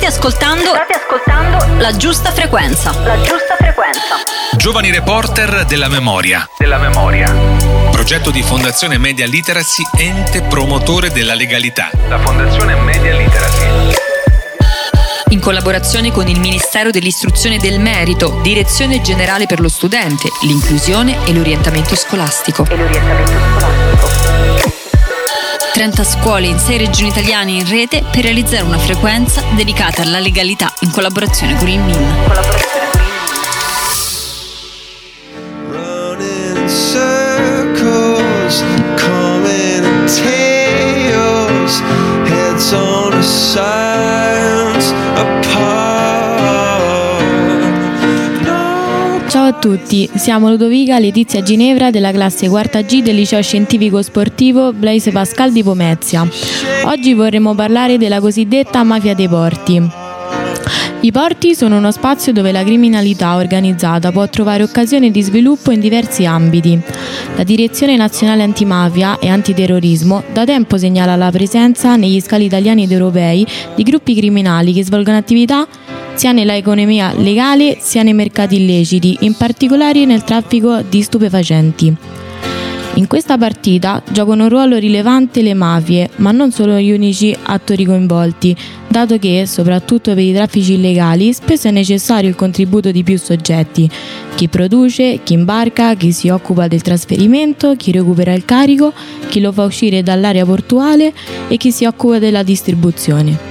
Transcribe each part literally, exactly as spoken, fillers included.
State ascoltando, state ascoltando la giusta frequenza. La giusta frequenza. Giovani Reporter della Memoria. Della Memoria. Progetto di Fondazione Media Literacy, ente promotore della legalità. La Fondazione Media Literacy. In collaborazione con il Ministero dell'Istruzione e del Merito, Direzione Generale per lo Studente, l'Inclusione e l'Orientamento Scolastico. E l'orientamento scolastico. trenta scuole in sei regioni italiane in rete per realizzare una frequenza dedicata alla legalità in collaborazione con il M I N. Collaborazione con il Running in circles, coming in tails, heads on a science apart. Ciao a tutti, siamo Ludovica Letizia Ginevra della classe quarta G del liceo scientifico sportivo Blaise Pascal di Pomezia. Oggi vorremmo parlare della cosiddetta mafia dei porti. I porti sono uno spazio dove la criminalità organizzata può trovare occasione di sviluppo in diversi ambiti. La Direzione Nazionale Antimafia e Antiterrorismo da tempo segnala la presenza negli scali italiani ed europei di gruppi criminali che svolgono attività sia nella economia legale sia nei mercati illeciti, in particolare nel traffico di stupefacenti. In questa partita giocano un ruolo rilevante le mafie, ma non sono gli unici attori coinvolti, dato che, soprattutto per i traffici illegali, spesso è necessario il contributo di più soggetti: chi produce, chi imbarca, chi si occupa del trasferimento, chi recupera il carico, chi lo fa uscire dall'area portuale e chi si occupa della distribuzione.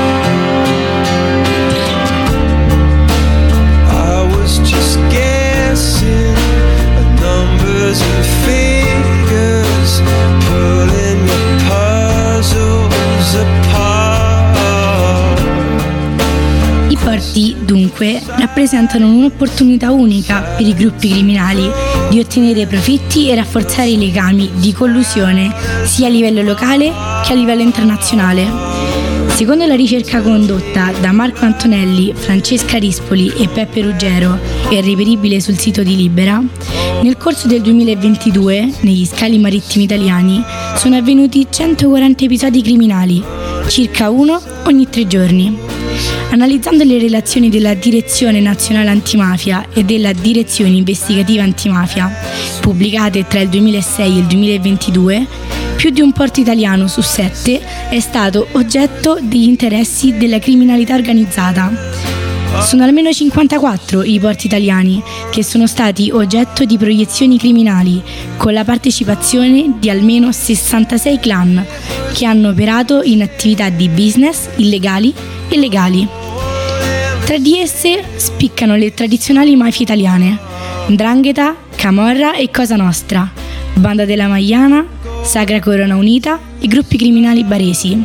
I porti, dunque, rappresentano un'opportunità unica per i gruppi criminali di ottenere profitti e rafforzare i legami di collusione sia a livello locale che a livello internazionale. Secondo la ricerca condotta da Marco Antonelli, Francesca Rispoli e Peppe Ruggero e reperibile sul sito di Libera, nel corso del duemilaventidue, negli scali marittimi italiani, sono avvenuti centoquaranta episodi criminali, circa uno ogni tre giorni. Analizzando le relazioni della Direzione Nazionale Antimafia e della Direzione Investigativa Antimafia, pubblicate tra il duemilasei e il duemilaventidue, più di un porto italiano su sette è stato oggetto degli interessi della criminalità organizzata. Sono almeno cinquantaquattro i porti italiani che sono stati oggetto di proiezioni criminali, con la partecipazione di almeno sessantasei clan che hanno operato in attività di business illegali e legali. Tra di esse spiccano le tradizionali mafie italiane: 'Ndrangheta, Camorra e Cosa Nostra, Banda della Magliana, Sacra Corona Unita e gruppi criminali baresi.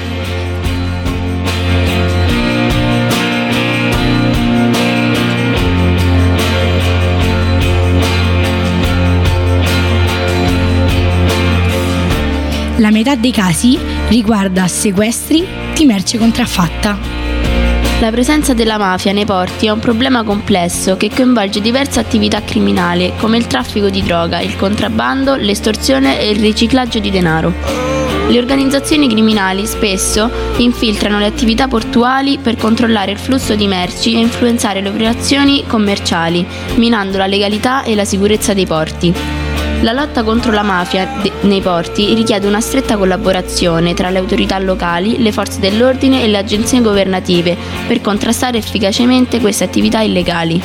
La metà dei casi riguarda sequestri di merce contraffatta. La presenza della mafia nei porti è un problema complesso che coinvolge diverse attività criminali come il traffico di droga, il contrabbando, l'estorsione e il riciclaggio di denaro. Le organizzazioni criminali spesso infiltrano le attività portuali per controllare il flusso di merci e influenzare le operazioni commerciali, minando la legalità e la sicurezza dei porti. La lotta contro la mafia de- nei porti richiede una stretta collaborazione tra le autorità locali, le forze dell'ordine e le agenzie governative per contrastare efficacemente queste attività illegali.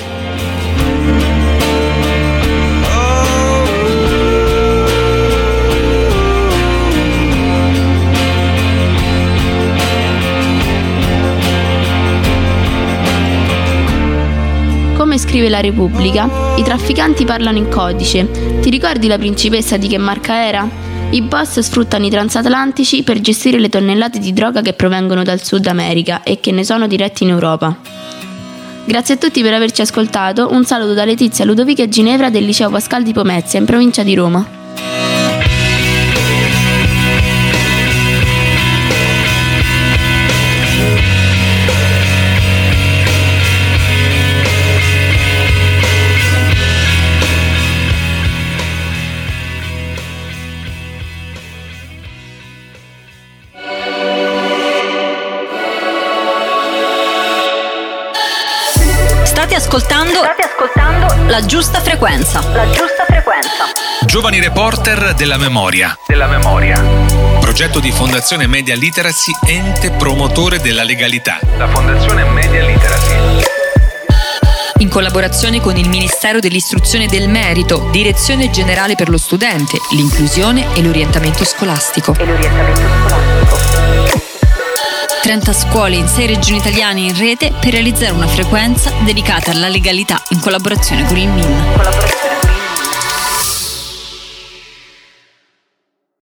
Come scrive la Repubblica, i trafficanti parlano in codice. Ti ricordi la principessa di che marca era? I boss sfruttano i transatlantici per gestire le tonnellate di droga che provengono dal Sud America e che ne sono diretti in Europa. Grazie a tutti per averci ascoltato. Un saluto da Letizia Ludovica Ginevra del liceo Pascal di Pomezia, in provincia di Roma. State ascoltando, State ascoltando la giusta frequenza. la giusta frequenza. Giovani Reporter della Memoria. Della memoria. Progetto di Fondazione Media Literacy, ente promotore della legalità. La Fondazione Media Literacy. In collaborazione con il Ministero dell'Istruzione e del Merito, Direzione Generale per lo Studente, l'Inclusione e l'Orientamento Scolastico. E l'orientamento scolastico. trenta scuole in sei regioni italiane in rete per realizzare una frequenza dedicata alla legalità in collaborazione con il M I N. Collaborazione